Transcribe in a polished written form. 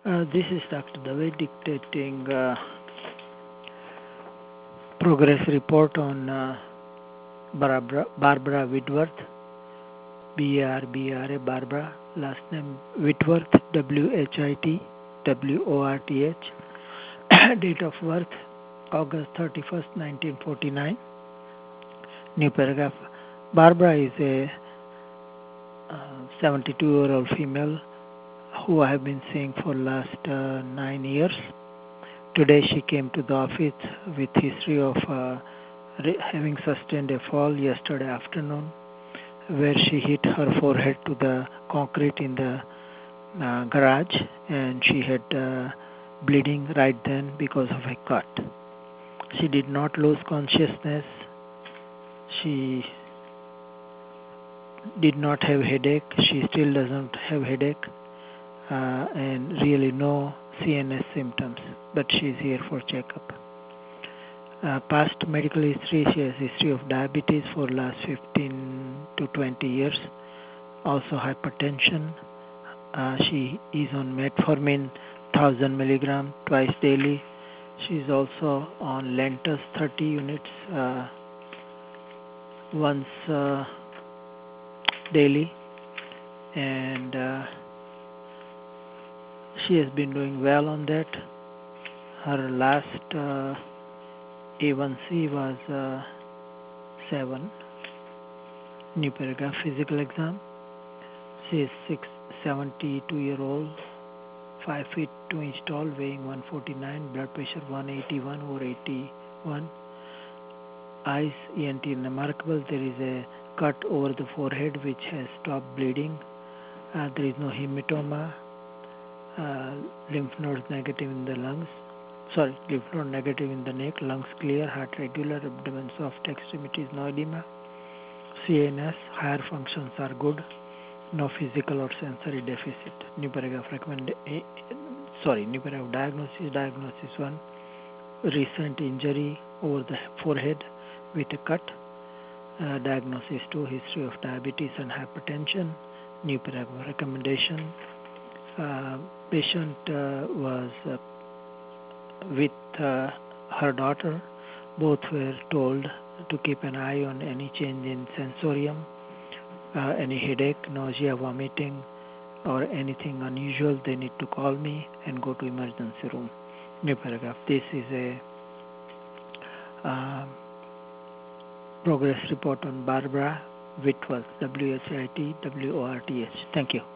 This is Dr. Dave dictating progress report on Barbara Whitworth, B-A-R-B-R-A, Barbara, last name Whitworth, W-H-I-T-W-O-R-T-H, date of birth, August 31st, 1949. New paragraph. Barbara is a 72-year-old female who I have been seeing for last 9 years. Today she came to the office with history of having sustained a fall yesterday afternoon where she hit her forehead to the concrete in the garage, and she had bleeding right then because of a cut. She did not lose consciousness. She did not have headache. She still doesn't have headache and really no CNS symptoms, but she's here for checkup. Past medical history, she has history of diabetes for last 15 to 20 years, also hypertension. She is on metformin 1000 milligram twice daily. She is also on Lantus 30 units once daily, and she has been doing well on that. Her last A1C was 7. New paragraph. Physical exam. She is 72-year-old, 5 feet 2 inch tall, weighing 149, blood pressure 181 over 81. Eyes, ENT remarkable. There is a cut over the forehead which has stopped bleeding. There is no hematoma. Lymph nodes negative in the lungs. Lymph node negative in the neck. Lungs clear. Heart regular. Abdomen soft. Extremities no edema. CNS higher functions are good. No physical or sensory deficit. New paragraph New paragraph diagnosis. Diagnosis 1. Recent injury over the forehead with a cut. Diagnosis 2. History of diabetes and hypertension. New paragraph recommendation. Patient was with her daughter. Both were told to keep an eye on any change in sensorium, any headache, nausea, vomiting, or anything unusual. They need to call me and go to emergency room. New paragraph. This is a progress report on Barbara Whitworth, W-H-I-T-W-O-R-T-H. Thank you.